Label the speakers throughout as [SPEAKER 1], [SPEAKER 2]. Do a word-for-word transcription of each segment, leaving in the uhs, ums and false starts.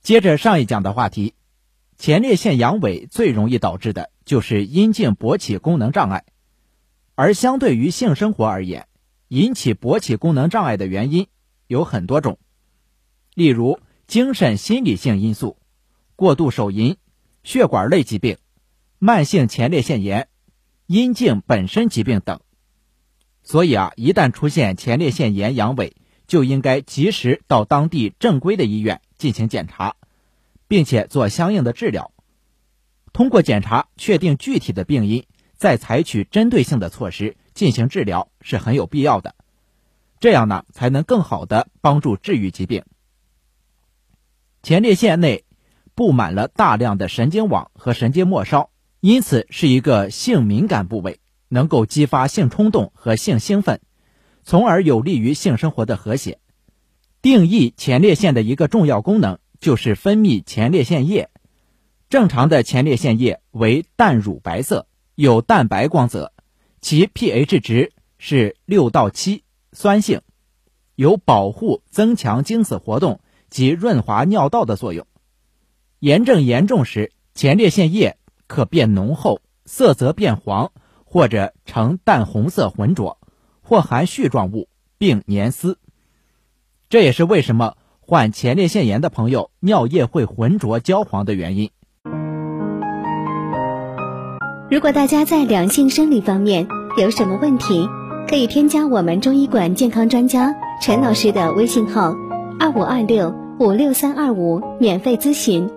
[SPEAKER 1] 接着上一讲的话题，前列腺阳痿最容易导致的就是阴茎勃起功能障碍，而相对于性生活而言，引起勃起功能障碍的原因有很多种，例如精神心理性因素、过度手淫、血管类疾病、慢性前列腺炎、阴茎本身疾病等。所以啊，一旦出现前列腺炎阳痿，就应该及时到当地正规的医院进行检查，并且做相应的治疗。通过检查确定具体的病因，再采取针对性的措施进行治疗是很有必要的。这样呢，才能更好地帮助治愈疾病。前列腺内布满了大量的神经网和神经末梢，因此是一个性敏感部位，能够激发性冲动和性兴奋，从而有利于性生活的和谐。定义前列腺的一个重要功能就是分泌前列腺液。正常的前列腺液为淡乳白色，有淡白光泽，其 pH 值是六到七，酸性，有保护、增强精子活动及润滑尿道的作用。炎症严重时，前列腺液可变浓厚，色泽变黄，或者呈淡红色浑浊，或含絮状物并粘丝。这也是为什么患前列腺炎的朋友尿液会浑浊焦黄的原因。
[SPEAKER 2] 如果大家在两性生理方面有什么问题，可以添加我们中医馆健康专家陈老师的微信号二五二六五六三二五免费咨询。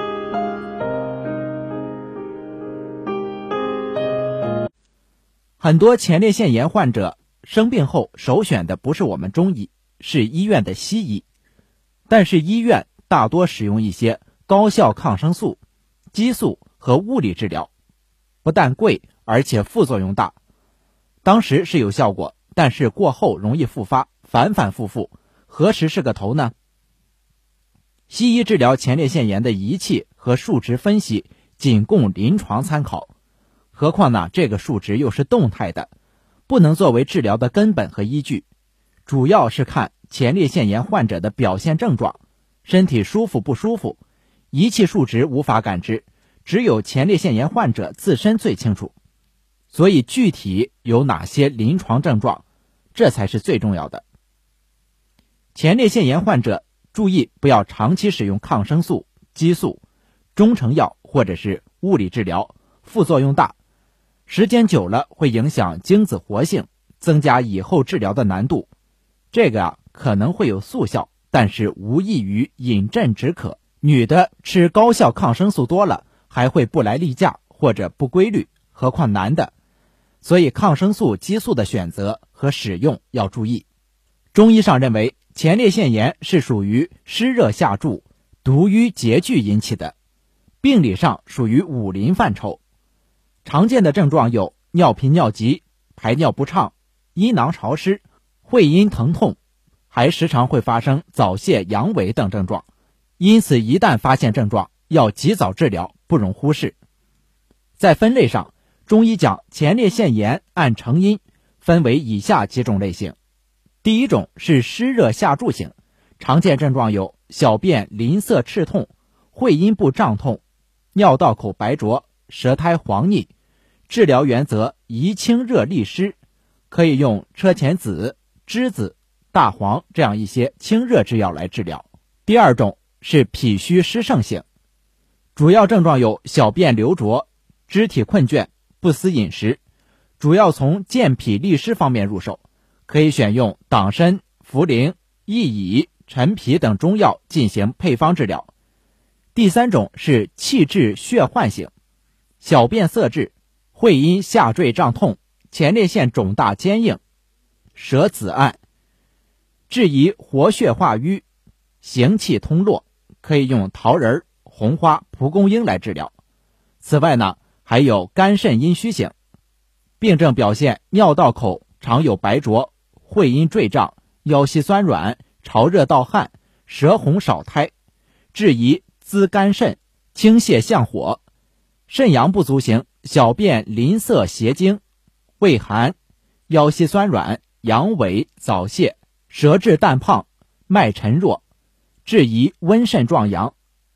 [SPEAKER 1] 很多前列腺炎患者生病后首选的不是我们中医，是医院的西医。但是医院大多使用一些高效抗生素、激素和物理治疗，不但贵，而且副作用大。当时是有效果，但是过后容易复发，反反复复，何时是个头呢？西医治疗前列腺炎的仪器和数值分析仅供临床参考，何况呢，这个数值又是动态的，不能作为治疗的根本和依据，主要是看前列腺炎患者的表现症状，身体舒服不舒服，仪器数值无法感知，只有前列腺炎患者自身最清楚。所以具体有哪些临床症状，这才是最重要的。前列腺炎患者注意不要长期使用抗生素、激素、中成药或者是物理治疗，副作用大，时间久了会影响精子活性，增加以后治疗的难度。这个啊可能会有速效，但是无异于饮鸩止渴。女的吃高效抗生素多了，还会不来例假或者不规律，何况男的。所以抗生素、激素的选择和使用要注意。中医上认为，前列腺炎是属于湿热下注、毒瘀结聚引起的，病理上属于五淋范畴。常见的症状有尿频尿急、排尿不畅、阴囊潮湿、会阴疼痛，还时常会发生早泄、阳痿等症状。因此一旦发现症状，要及早治疗，不容忽视。在分类上，中医讲前列腺炎按成因分为以下几种类型。第一种是湿热下注型，常见症状有小便淋涩赤痛、会阴部胀痛、尿道口白浊、舌苔黄腻。治疗原则宜清热利湿，可以用车前子、栀子、大黄这样一些清热之药来治疗。第二种是脾虚湿盛型，主要症状有小便流浊、肢体困倦、不思饮食，主要从健脾利湿方面入手，可以选用党参、茯苓、薏苡、陈皮等中药进行配方治疗。第三种是气滞血患型，小便涩滞、会阴下坠胀痛、前列腺肿大坚硬、舌紫暗，质疑活血化瘀、行气通络，可以用桃仁、红花、蒲公英来治疗。此外呢，还有肝肾阴虚型，病症表现尿道口常有白浊、会阴坠胀、腰膝酸软、潮热盗汗、舌红少苔，质疑滋肝肾、清泻降火。肾阳不足型，小便淋涩邪经、畏寒、腰膝酸软、阳痿、早泄、舌质淡胖、脉沉弱，质疑温肾壮阳。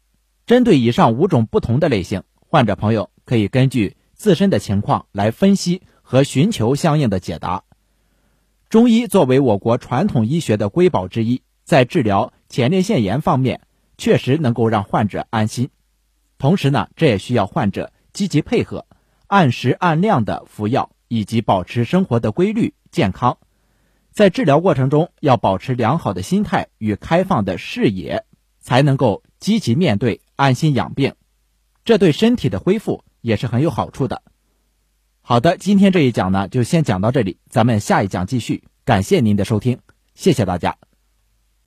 [SPEAKER 1] 针对以上五种不同的类型，患者朋友可以根据自身的情况来分析和寻求相应的解答。中医作为我国传统医学的瑰宝之一，在治疗前列腺炎方面确实能够让患者安心。同时呢，这也需要患者积极配合，按时按量的服药，以及保持生活的规律健康。在治疗过程中要保持良好的心态与开放的视野，才能够积极面对，安心养病，这对身体的恢复也是很有好处的。好的，今天这一讲呢就先讲到这里，咱们下一讲继续，感谢您的收听，谢谢大家。